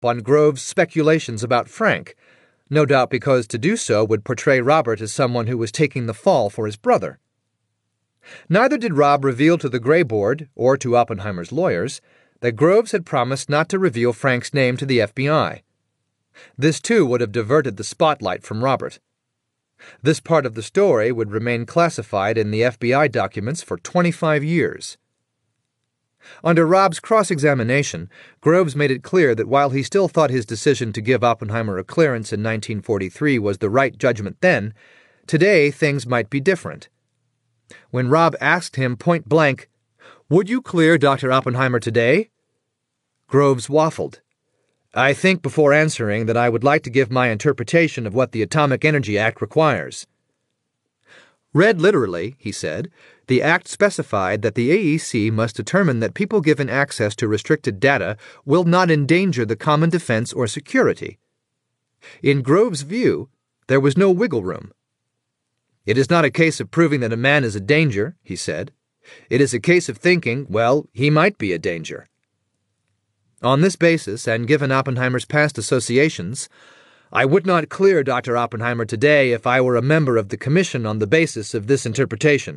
on Grove's speculations about Frank, no doubt because to do so would portray Robert as someone who was taking the fall for his brother. Neither did Robb reveal to the Gray Board, or to Oppenheimer's lawyers, that Groves had promised not to reveal Frank's name to the FBI. This too would have diverted the spotlight from Robert. This part of the story would remain classified in the FBI documents for 25 years. Under Robb's cross-examination, Groves made it clear that while he still thought his decision to give Oppenheimer a clearance in 1943 was the right judgment then, today things might be different. When Robb asked him point-blank, "Would you clear Dr. Oppenheimer today?" Groves waffled. "I think before answering that I would like to give my interpretation of what the Atomic Energy Act requires." Read literally, he said, the Act specified that the AEC must determine that people given access to restricted data will not endanger the common defense or security. In Groves' view, there was no wiggle room. "It is not a case of proving that a man is a danger," he said. "It is a case of thinking, well, he might be a danger." On this basis, and given Oppenheimer's past associations, "I would not clear Dr. Oppenheimer today if I were a member of the Commission on the basis of this interpretation."